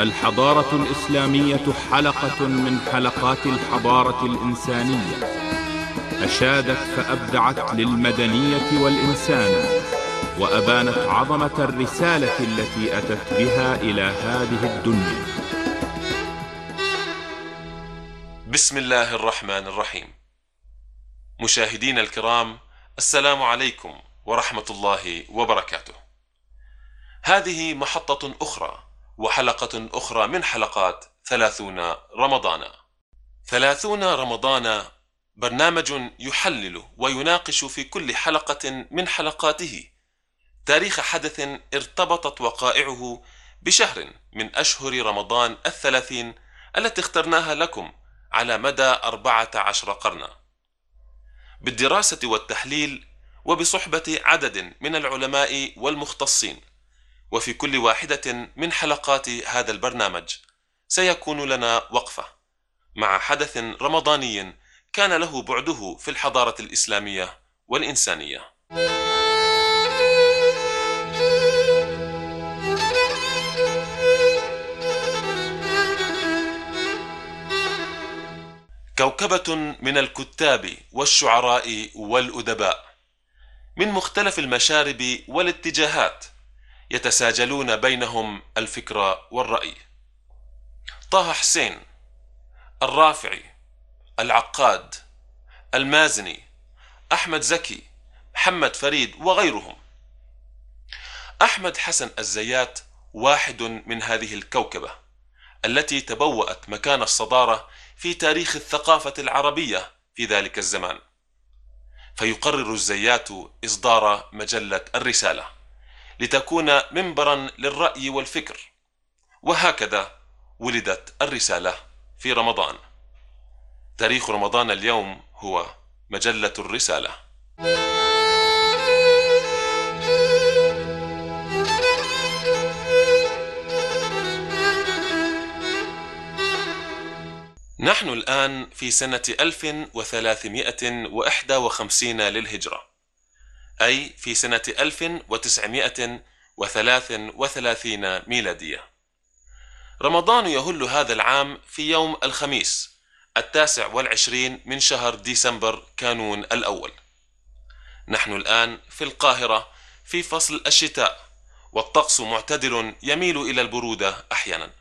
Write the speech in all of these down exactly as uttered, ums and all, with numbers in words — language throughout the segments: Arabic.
الحضارة الإسلامية حلقة من حلقات الحضارة الإنسانية، أشادت فأبدعت للمدنية والإنسان، وأبانت عظمة الرسالة التي أتت بها إلى هذه الدنيا. بسم الله الرحمن الرحيم. مشاهدينا الكرام، السلام عليكم ورحمة الله وبركاته. هذه محطة أخرى وحلقة أخرى من حلقات ثلاثون رمضان. ثلاثون رمضان برنامج يحلل ويناقش في كل حلقة من حلقاته تاريخ حدث ارتبطت وقائعه بشهر من أشهر رمضان الثلاثين التي اخترناها لكم على مدى أربعة عشر قرنا، بالدراسة والتحليل وبصحبة عدد من العلماء والمختصين. وفي كل واحدة من حلقات هذا البرنامج سيكون لنا وقفة مع حدث رمضاني كان له بعده في الحضارة الإسلامية والإنسانية. كوكبة من الكتاب والشعراء والأدباء من مختلف المشارب والاتجاهات يتساجلون بينهم الفكر والرأي. طه حسين، الرافعي، العقاد، المازني، أحمد زكي، محمد فريد وغيرهم. أحمد حسن الزيات واحد من هذه الكوكبة التي تبوأت مكان الصدارة في تاريخ الثقافة العربية في ذلك الزمان، فيقرر الزيات إصدار مجلة الرسالة لتكون منبرا للرأي والفكر، وهكذا ولدت الرسالة في رمضان. تاريخ رمضان اليوم هو مجلة الرسالة. نحن الآن في سنة ألف وثلاثمائة وإحدى وخمسين للهجرة، أي في سنة ألف وتسعمائة وثلاث وثلاثين ميلادية. رمضان يهل هذا العام في يوم الخميس التاسع والعشرين من شهر ديسمبر كانون الأول. نحن الآن في القاهرة في فصل الشتاء، والطقس معتدل يميل إلى البرودة أحيانا.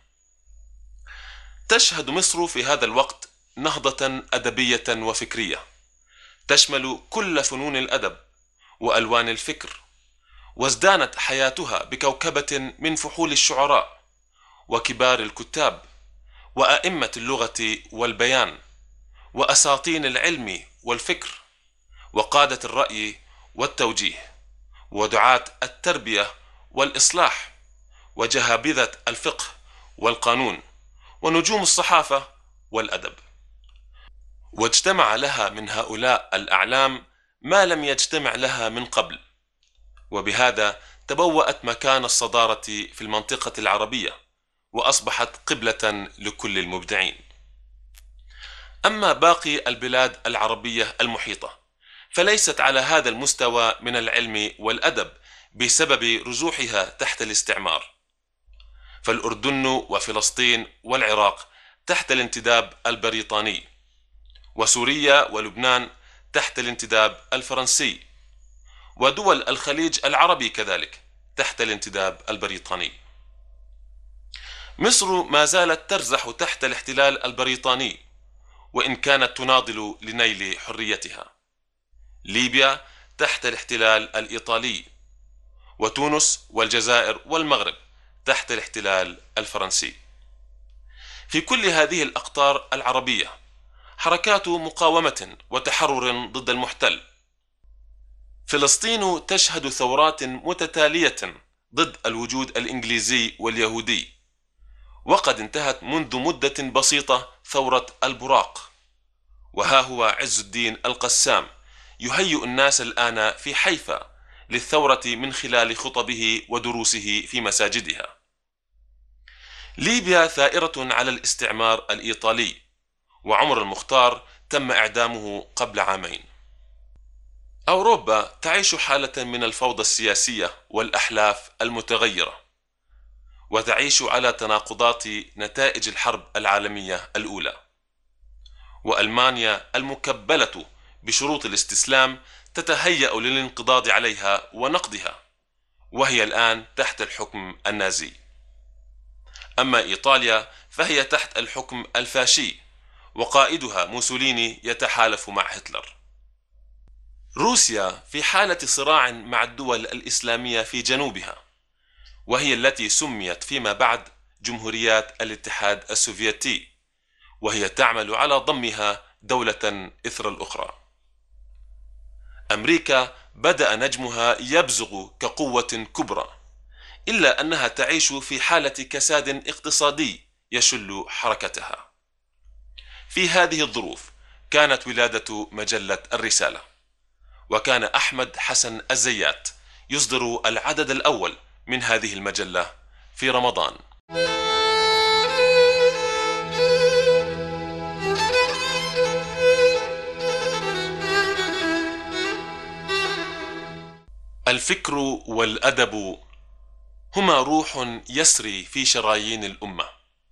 تشهد مصر في هذا الوقت نهضة أدبية وفكرية تشمل كل فنون الأدب وألوان الفكر، وازدانت حياتها بكوكبة من فحول الشعراء وكبار الكتاب وأئمة اللغة والبيان وأساطين العلم والفكر وقادة الرأي والتوجيه ودعاة التربية والإصلاح وجهابذة الفقه والقانون ونجوم الصحافة والأدب. واجتمع لها من هؤلاء الأعلام ما لم يجتمع لها من قبل، وبهذا تبوأت مكان الصدارة في المنطقة العربية وأصبحت قبلة لكل المبدعين. أما باقي البلاد العربية المحيطة فليست على هذا المستوى من العلم والأدب بسبب رجوحها تحت الاستعمار، فالأردن وفلسطين والعراق تحت الانتداب البريطاني، وسوريا ولبنان تحت الانتداب الفرنسي، ودول الخليج العربي كذلك تحت الانتداب البريطاني. مصر ما زالت ترزح تحت الاحتلال البريطاني وإن كانت تناضل لنيل حريتها. ليبيا تحت الاحتلال الإيطالي، وتونس والجزائر والمغرب تحت الاحتلال الفرنسي. في كل هذه الأقطار العربية حركات مقاومة وتحرر ضد المحتل. فلسطين تشهد ثورات متتالية ضد الوجود الإنجليزي واليهودي، وقد انتهت منذ مدة بسيطة ثورة البراق، وها هو عز الدين القسام يهيئ الناس الآن في حيفا للثورة من خلال خطبه ودروسه في مساجدها. ليبيا ثائرة على الاستعمار الإيطالي، وعمر المختار تم إعدامه قبل عامين. أوروبا تعيش حالة من الفوضى السياسية والأحلاف المتغيرة، وتعيش على تناقضات نتائج الحرب العالمية الأولى. وألمانيا المكبلة بشروط الاستسلام تتهيأ للانقضاض عليها ونقضها، وهي الآن تحت الحكم النازي. أما إيطاليا فهي تحت الحكم الفاشي، وقائدها موسوليني يتحالف مع هتلر. روسيا في حالة صراع مع الدول الإسلامية في جنوبها، وهي التي سميت فيما بعد جمهوريات الاتحاد السوفيتي، وهي تعمل على ضمها دولة إثر الأخرى. أمريكا بدأ نجمها يبزغ كقوة كبرى، إلا أنها تعيش في حالة كساد اقتصادي يشل حركتها. في هذه الظروف كانت ولادة مجلة الرسالة، وكان أحمد حسن الزيات يصدر العدد الأول من هذه المجلة في رمضان. الفكر والأدب هما روح يسري في شرايين الأمة،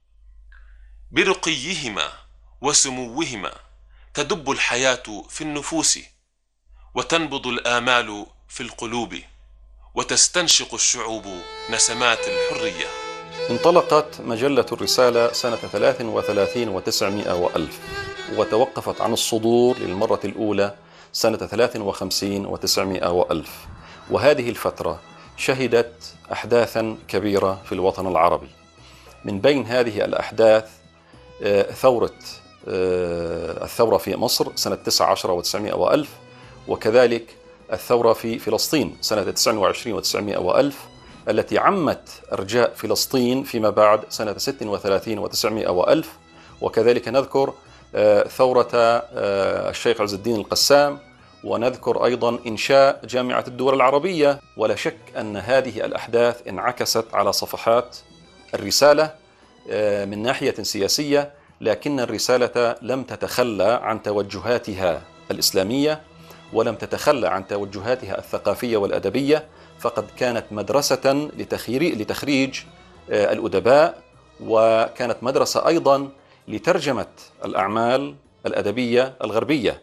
برقيهما وسموهما تدب الحياة في النفوس، وتنبض الآمال في القلوب، وتستنشق الشعوب نسمات الحرية. انطلقت مجلة الرسالة سنة ثلاث وثلاثين وتسعمائة وألف، وتوقفت عن الصدور للمرة الأولى سنة ثلاث وخمسين وتسعمائة وألف. وهذه الفترة شهدت أحداثا كبيرة في الوطن العربي. من بين هذه الأحداث ثورة الثورة في مصر سنة تسعة عشر وتسعمائة وألف، وكذلك الثورة في فلسطين سنة تسعة وعشرين وتسعمائة وألف، التي عمت أرجاء فلسطين فيما بعد سنة ست وثلاثين وتسعمائة وألف. وكذلك نذكر ثورة الشيخ عز الدين القسام، ونذكر أيضا إنشاء جامعة الدول العربية. ولا شك أن هذه الأحداث انعكست على صفحات الرسالة من ناحية سياسية، لكن الرسالة لم تتخلى عن توجهاتها الإسلامية، ولم تتخلى عن توجهاتها الثقافية والأدبية، فقد كانت مدرسة لتخريج الأدباء، وكانت مدرسة أيضا لترجمة الأعمال الأدبية الغربية.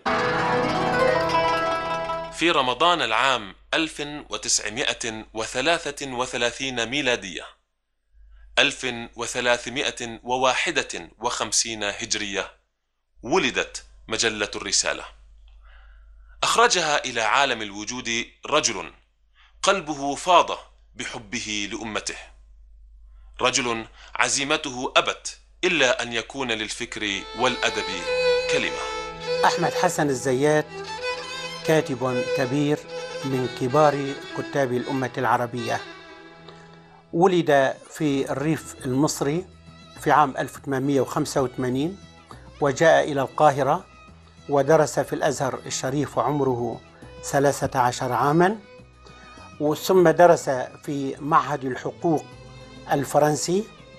في رمضان العام ألف وتسعمائة وثلاثة وثلاثين ميلادية، ألف وثلاثمائة وواحد وخمسين هجرية، ولدت مجلة الرسالة. أخرجها إلى عالم الوجود رجل قلبه فاض بحبه لأمته، رجل عزيمته أبت إلا أن يكون للفكر والأدب كلمة. أحمد حسن الزيات كاتب كبير من كبار كتاب الأمة العربية، ولد في الريف المصري في عام ألف وثمانمائة وخمسة وثمانين، وجاء إلى القاهرة ودرس في الأزهر الشريف وعمره ثلاثة عشر عاما، ثم درس في معهد الحقوق الفرنسي،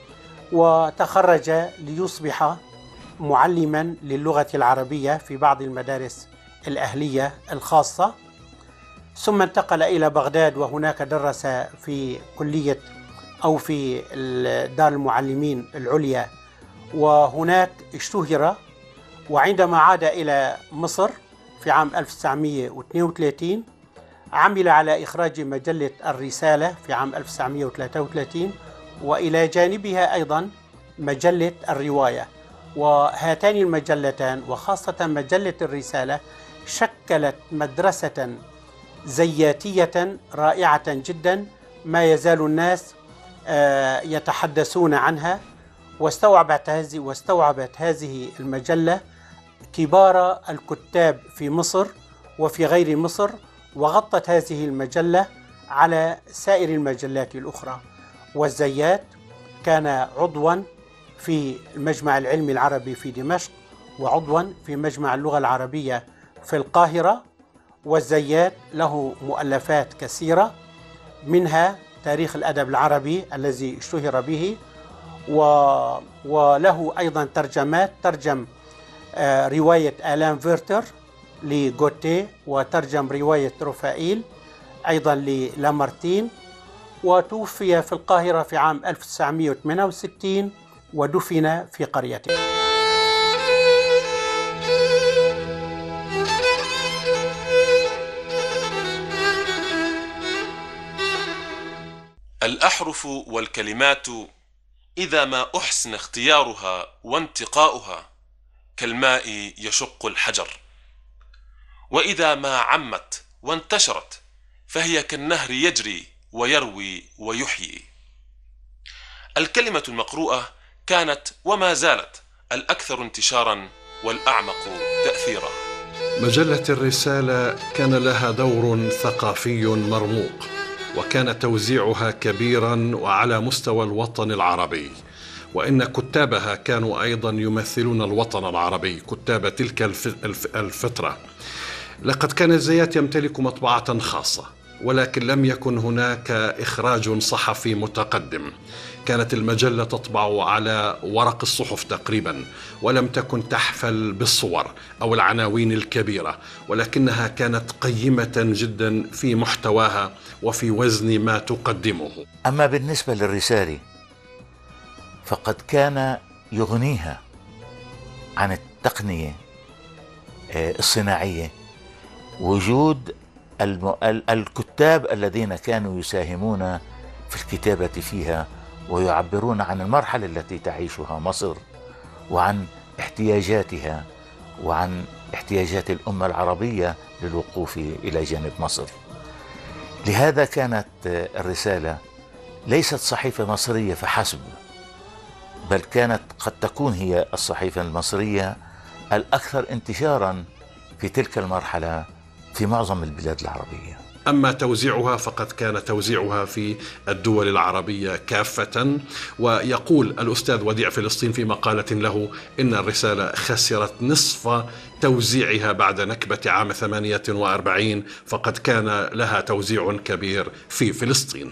وتخرج ليصبح معلما للغة العربية في بعض المدارس الأهلية الخاصة، ثم انتقل إلى بغداد، وهناك درس في كلية أو في دار المعلمين العليا، وهناك اشتهر. وعندما عاد إلى مصر في عام ألف وتسعمائة واثنين وثلاثين عمل على إخراج مجلة الرسالة في عام ألف وتسعمائة وثلاثة وثلاثين، وإلى جانبها أيضا مجلة الرواية. وهاتان المجلتان وخاصة مجلة الرسالة شكلت مدرسة زياتية رائعة جدا، ما يزال الناس يتحدثون عنها. واستوعبت هذه واستوعبت هذه المجلة كبار الكتاب في مصر وفي غير مصر، وغطت هذه المجلة على سائر المجلات الأخرى. والزيات كان عضوا في المجمع العلمي العربي في دمشق، وعضوا في مجمع اللغة العربية في القاهرة. والزيات له مؤلفات كثيرة، منها تاريخ الأدب العربي الذي اشتهر به، و... وله أيضا ترجمات، ترجم آه رواية آلان فيرتر لغوتيه، وترجم رواية رفائيل أيضا للامارتين، وتوفي في القاهرة في عام ألف وتسعمائة وثمانية وستين ودفن في قريته. الأحرف والكلمات إذا ما أحسن اختيارها وانتقاؤها كالماء يشق الحجر، وإذا ما عمت وانتشرت فهي كالنهر يجري ويروي ويحيي. الكلمة المقروءة كانت وما زالت الأكثر انتشارا والأعمق تأثيرا. مجلة الرسالة كان لها دور ثقافي مرموق، وكان توزيعها كبيرا وعلى مستوى الوطن العربي، وإن كتابها كانوا أيضا يمثلون الوطن العربي، كتاب تلك الفترة. لقد كان الزيات يمتلك مطبعة خاصة، ولكن لم يكن هناك إخراج صحفي متقدم. كانت المجلة تطبع على ورق الصحف تقريبا، ولم تكن تحفل بالصور أو العناوين الكبيرة، ولكنها كانت قيمة جدا في محتواها وفي وزن ما تقدمه. أما بالنسبة للرسالة فقد كان يغنيها عن التقنية الصناعية وجود الكتاب الذين كانوا يساهمون في الكتابة فيها ويعبرون عن المرحلة التي تعيشها مصر وعن احتياجاتها وعن احتياجات الأمة العربية للوقوف إلى جانب مصر. لهذا كانت الرسالة ليست صحيفة مصرية فحسب، بل كانت قد تكون هي الصحيفة المصرية الأكثر انتشارا في تلك المرحلة في معظم البلاد العربية. أما توزيعها فقد كان توزيعها في الدول العربية كافة. ويقول الأستاذ وديع فلسطين في مقالة له إن الرسالة خسرت نصف توزيعها بعد نكبة عام ثمانية وأربعين، فقد كان لها توزيع كبير في فلسطين.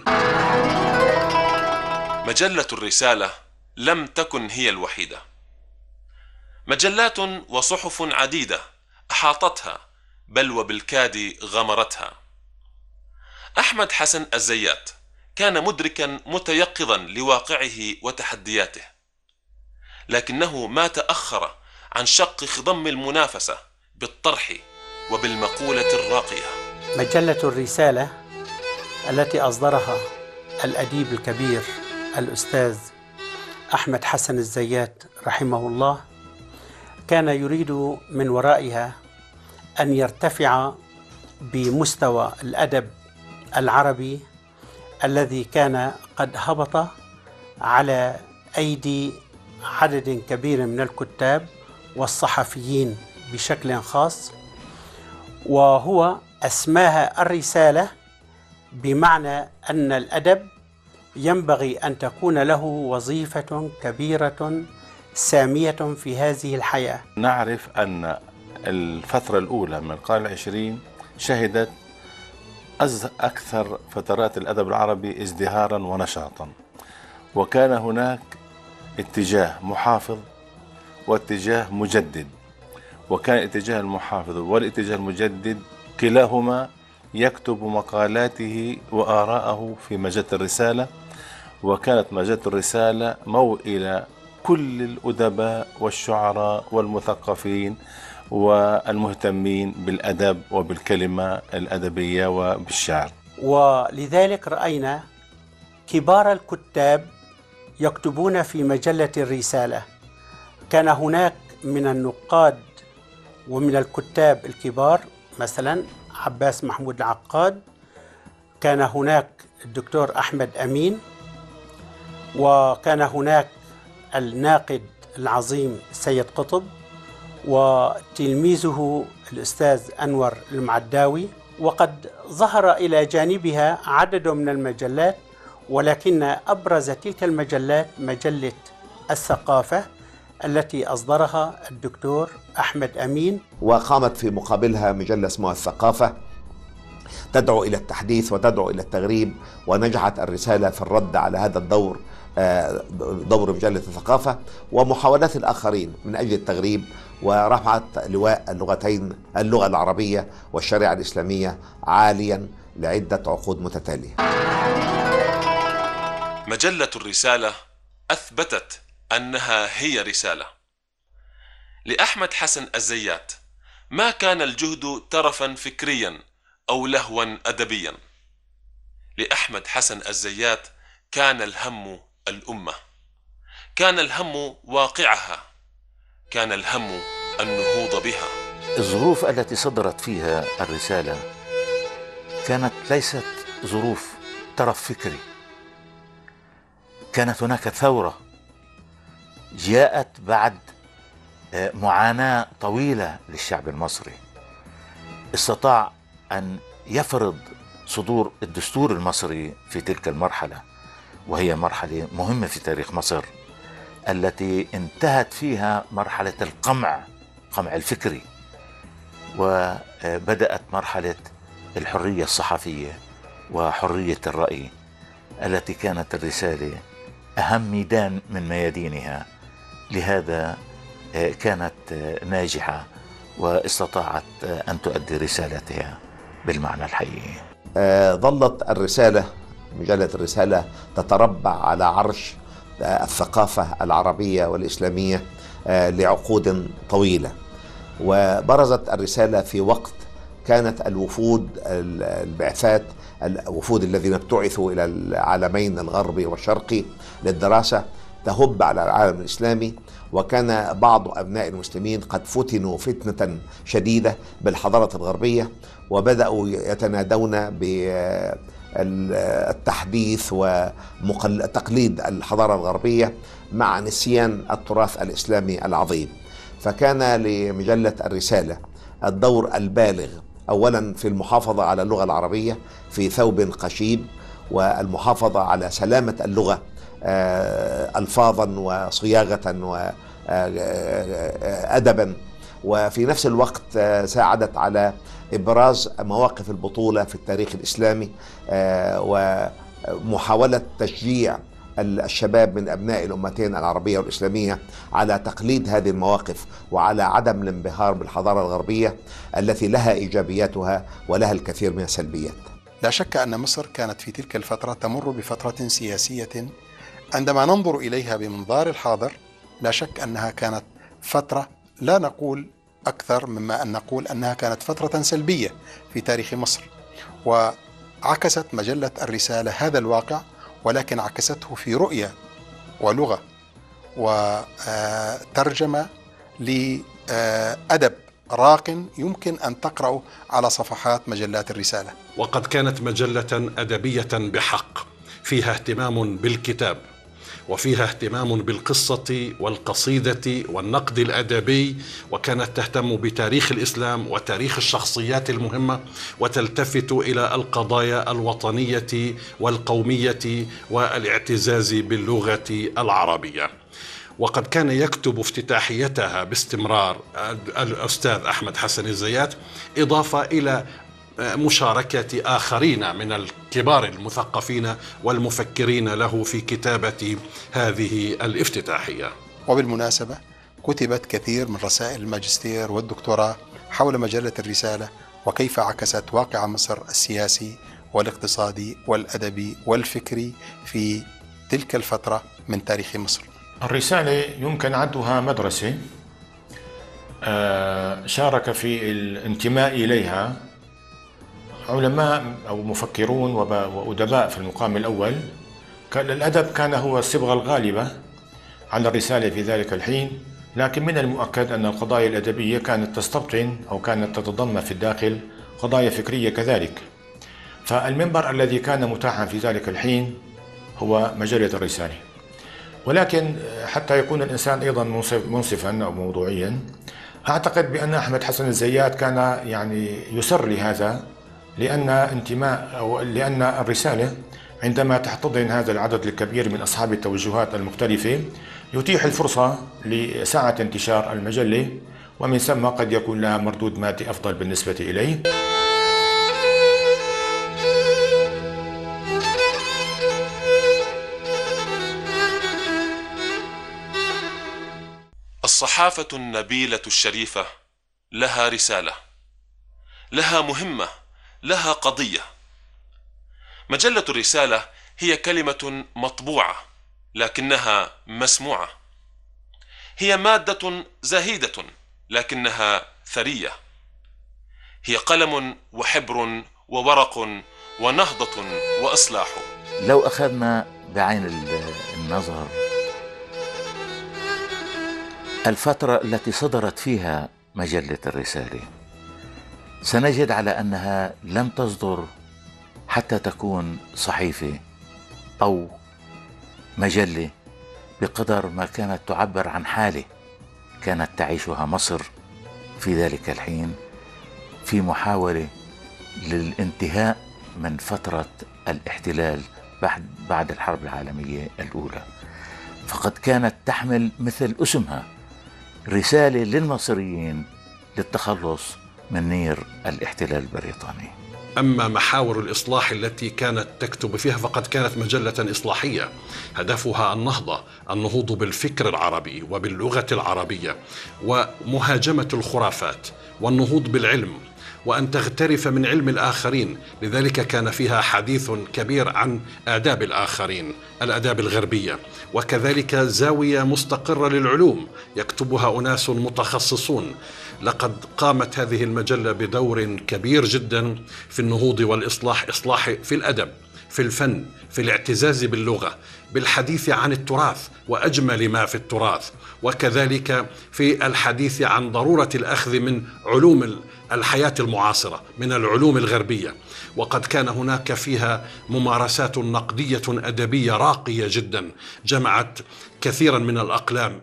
مجلة الرسالة لم تكن هي الوحيدة. مجلات وصحف عديدة أحاطتها بل وبالكاد غمرتها. أحمد حسن الزيات كان مدركا متيقظا لواقعه وتحدياته، لكنه ما تأخر عن شق خضم المنافسة بالطرح وبالمقولة الراقية. مجلة الرسالة التي أصدرها الأديب الكبير الأستاذ أحمد حسن الزيات رحمه الله كان يريد من ورائها أن يرتفع بمستوى الأدب العربي الذي كان قد هبط على أيدي عدد كبير من الكتاب والصحفيين بشكل خاص، وهو أسماها الرسالة بمعنى أن الأدب ينبغي أن تكون له وظيفة كبيرة سامية في هذه الحياة. نعرف أن الفترة الأولى من القرن العشرين شهدت أكثر فترات الأدب العربي ازدهارا ونشاطا، وكان هناك اتجاه محافظ واتجاه مجدد، وكان الاتجاه المحافظ والاتجاه المجدد كلاهما يكتب مقالاته وآراءه في مجلة الرسالة، وكانت مجلة الرسالة موئلة كل الأدباء والشعراء والمثقفين والمهتمين بالأدب وبالكلمة الأدبية وبالشعر. ولذلك رأينا كبار الكتاب يكتبون في مجلة الرسالة. كان هناك من النقاد ومن الكتاب الكبار مثلا عباس محمود العقاد، كان هناك الدكتور أحمد أمين، وكان هناك الناقد العظيم سيد قطب، وتلميذه الأستاذ أنور المعداوي. وقد ظهر إلى جانبها عدد من المجلات، ولكن أبرز تلك المجلات مجلة الثقافة التي أصدرها الدكتور أحمد أمين. وقامت في مقابلها مجلة اسمها الثقافة تدعو إلى التحديث وتدعو إلى التغريب، ونجحت الرسالة في الرد على هذا الدور، دور مجلة الثقافة ومحاولات الآخرين من أجل التغريب، ورفعت لواء اللغتين اللغة العربية والشريعة الإسلامية عاليا لعدة عقود متتالية. مجلة الرسالة أثبتت أنها هي رسالة. لأحمد حسن الزيات ما كان الجهد ترفا فكريا أو لهوا أدبيا. لأحمد حسن الزيات كان الهم الأمة، كان الهم واقعها، كان الهم النهوض بها. الظروف التي صدرت فيها الرسالة كانت ليست ظروف ترف فكري، كانت هناك ثورة جاءت بعد معاناة طويلة للشعب المصري. استطاع أن يفرض صدور الدستور المصري في تلك المرحلة، وهي مرحلة مهمة في تاريخ مصر التي انتهت فيها مرحلة القمع، قمع الفكري، وبدأت مرحلة الحرية الصحفية وحرية الرأي التي كانت الرسالة أهم ميدان من ميادينها. لهذا كانت ناجحة واستطاعت أن تؤدي رسالتها بالمعنى الحقيقي. ظلت الرسالة، مجلة الرسالة، تتربع على عرش الثقافة العربية والإسلامية لعقود طويلة، وبرزت الرسالة في وقت كانت الوفود البعثات الوفود الذين ابتعثوا إلى العالمين الغربي والشرقي للدراسة تهب على العالم الإسلامي، وكان بعض أبناء المسلمين قد فتنوا فتنة شديدة بالحضارة الغربية، وبدأوا يتنادون بالتحديث وتقليد الحضارة الغربية مع نسيان التراث الإسلامي العظيم. فكان لمجلة الرسالة الدور البالغ أولا في المحافظة على اللغة العربية في ثوب قشيب، والمحافظة على سلامة اللغة ألفاظا وصياغة وأدبا، وفي نفس الوقت ساعدت على إبراز مواقف البطولة في التاريخ الإسلامي ومحاولة تشجيع الشباب من أبناء الأمتين العربية والإسلامية على تقليد هذه المواقف وعلى عدم الانبهار بالحضارة الغربية التي لها إيجابياتها ولها الكثير من السلبيات. لا شك أن مصر كانت في تلك الفترة تمر بفترة سياسية عندما ننظر إليها بمنظار الحاضر لا شك أنها كانت فترة، لا نقول أكثر مما أن نقول أنها كانت فترة سلبية في تاريخ مصر، وعكست مجلة الرسالة هذا الواقع، ولكن عكسته في رؤية ولغة وترجمة لأدب راق يمكن أن تقرأ على صفحات مجلات الرسالة. وقد كانت مجلة أدبية بحق، فيها اهتمام بالكتاب، وفيها اهتمام بالقصة والقصيدة والنقد الأدبي، وكانت تهتم بتاريخ الإسلام وتاريخ الشخصيات المهمة، وتلتفت إلى القضايا الوطنية والقومية والاعتزاز باللغة العربية. وقد كان يكتب افتتاحيتها باستمرار الأستاذ أحمد حسن الزيات، إضافة إلى مشاركة آخرين من الكبار المثقفين والمفكرين له في كتابة هذه الافتتاحية. وبالمناسبة كتبت كثير من رسائل الماجستير والدكتوراه حول مجلة الرسالة وكيف عكست واقع مصر السياسي والاقتصادي والأدبي والفكري في تلك الفترة من تاريخ مصر. الرسالة يمكن عدها مدرسة شارك في الانتماء إليها علماء أو مفكرون وأدباء في المقام الأول. كان الأدب كان هو الصبغة الغالبة على الرسالة في ذلك الحين، لكن من المؤكد أن القضايا الأدبية كانت تستبطن أو كانت تتضمن في الداخل قضايا فكرية كذلك. فالمنبر الذي كان متاحا في ذلك الحين هو مجلة الرسالة. ولكن حتى يكون الإنسان أيضا منصفا أو موضوعيا، أعتقد بأن أحمد حسن الزيات كان يعني يسر لهذا، لأن انتماء أو لأن الرسالة عندما تحتضن هذا العدد الكبير من أصحاب التوجهات المختلفة يتيح الفرصة لسعة انتشار المجلة، ومن ثم قد يكون لها مردود مادي أفضل بالنسبة إليه. الصحافة النبيلة الشريفة لها رسالة، لها مهمة، لها قضية. مجلة الرسالة هي كلمة مطبوعة لكنها مسموعة. هي مادة زهيدة لكنها ثرية. هي قلم وحبر وورق ونهضة وإصلاح. لو أخذنا بعين النظر الفترة التي صدرت فيها مجلة الرسالة، سنجد على أنها لم تصدر حتى تكون صحيفة أو مجلة بقدر ما كانت تعبر عن حالة كانت تعيشها مصر في ذلك الحين، في محاولة للانتهاء من فترة الاحتلال بعد بعد الحرب العالمية الأولى. فقد كانت تحمل مثل اسمها رسالة للمصريين للتخلص من نير الاحتلال البريطاني. أما محاور الإصلاح التي كانت تكتب فيها فقد كانت مجلة إصلاحية هدفها النهضة، النهوض بالفكر العربي وباللغة العربية ومهاجمة الخرافات والنهوض بالعلم وأن تغترف من علم الآخرين. لذلك كان فيها حديث كبير عن آداب الآخرين، الآداب الغربية، وكذلك زاوية مستقرة للعلوم يكتبها أناس متخصصون. لقد قامت هذه المجلة بدور كبير جدا في النهوض والإصلاح، إصلاح في الأدب، في الفن، في الاعتزاز باللغة، بالحديث عن التراث وأجمل ما في التراث، وكذلك في الحديث عن ضرورة الأخذ من علوم الحياة المعاصرة، من العلوم الغربية. وقد كان هناك فيها ممارسات نقدية أدبية راقية جدا جمعت كثيرا من الأقلام.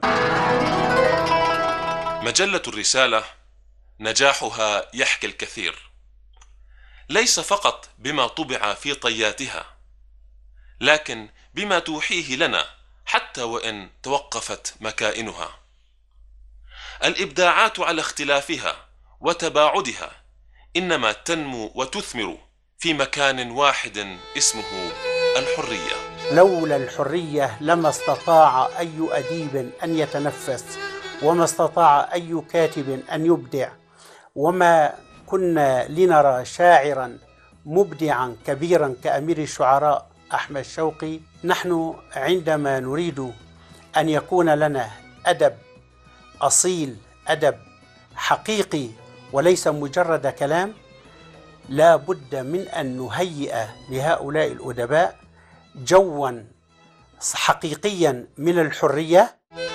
مجلة الرسالة نجاحها يحكي الكثير، ليس فقط بما طبع في طياتها، لكن بما توحيه لنا حتى وإن توقفت مكائنها. الإبداعات على اختلافها وتباعدها إنما تنمو وتثمر في مكان واحد اسمه الحرية. لولا الحرية لما استطاع أي أديب أن يتنفس، وما استطاع أي كاتب أن يبدع، وما كنا لنرى شاعرا مبدعا كبيرا كأمير الشعراء أحمد شوقي. نحن عندما نريد أن يكون لنا أدب أصيل، أدب حقيقي وليس مجرد كلام، لا بد من أن نهيئ لهؤلاء الأدباء جوا حقيقيا من الحرية.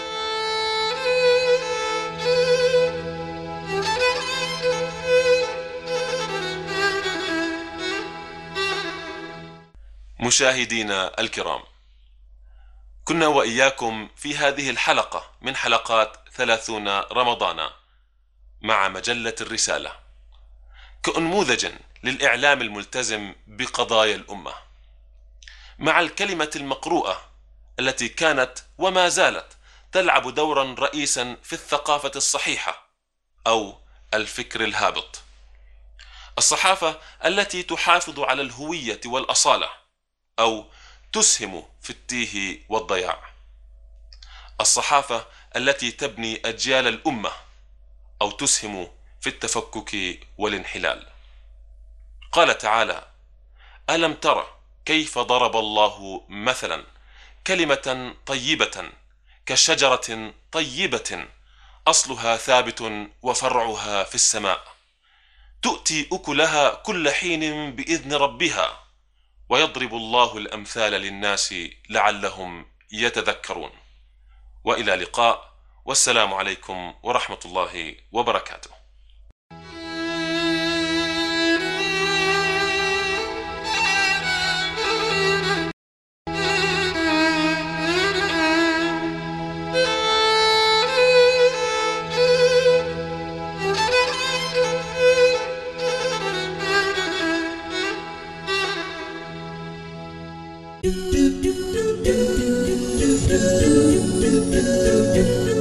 مشاهدينا الكرام، كنا وإياكم في هذه الحلقة من حلقات ثلاثون رمضان مع مجلة الرسالة كأنموذج للإعلام الملتزم بقضايا الأمة، مع الكلمة المقروءة التي كانت وما زالت تلعب دورا رئيسا في الثقافة الصحيحة أو الفكر الهابط، الصحافة التي تحافظ على الهوية والأصالة أو تسهم في التيه والضياع، الصحافة التي تبني أجيال الأمة أو تسهم في التفكك والانحلال. قال تعالى: ألم تر كيف ضرب الله مثلا كلمة طيبة كشجرة طيبة أصلها ثابت وفرعها في السماء تؤتي أكلها كل حين بإذن ربها ويضرب الله الأمثال للناس لعلهم يتذكرون. وإلى لقاء، والسلام عليكم ورحمة الله وبركاته. Do do do do do do do do do do do.